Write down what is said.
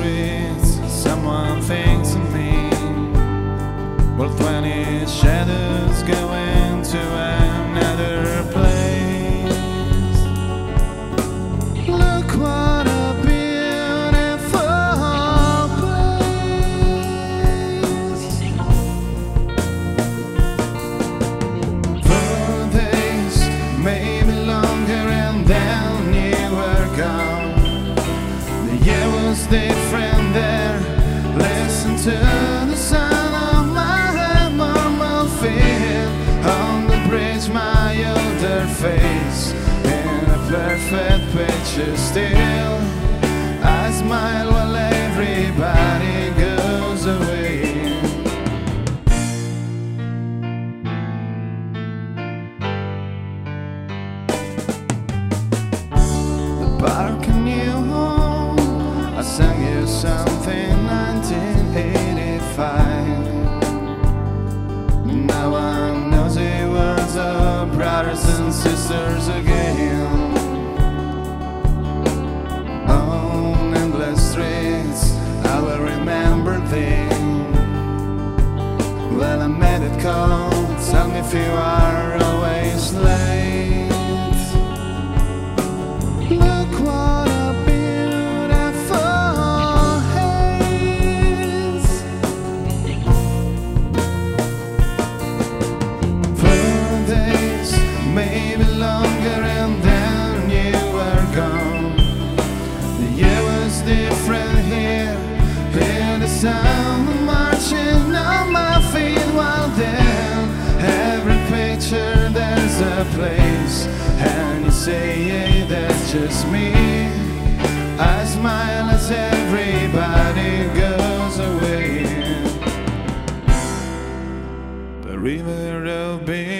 streets, someone thinks of me. Well, 20 shadows going to another place. Look what a beautiful place. For days, maybe longer, and then you were gone. The year was different there. Listen to the sound of my normal feel on the bridge, my older face in a perfect picture still. I smile while everybody goes away. The park in New Home, I sang you something 1985. Now I'm nosy words of brothers and sisters again. On endless streets, I will remember thee. Well, I made it call, tell me if you are always late. Look what a beautiful haze. For days, maybe longer, and then you were gone. The year was different here. Hear the sound of marching on my feet. While then, every picture there's a place, and you say, hey, that's just me. I smile as everybody goes away. The river of being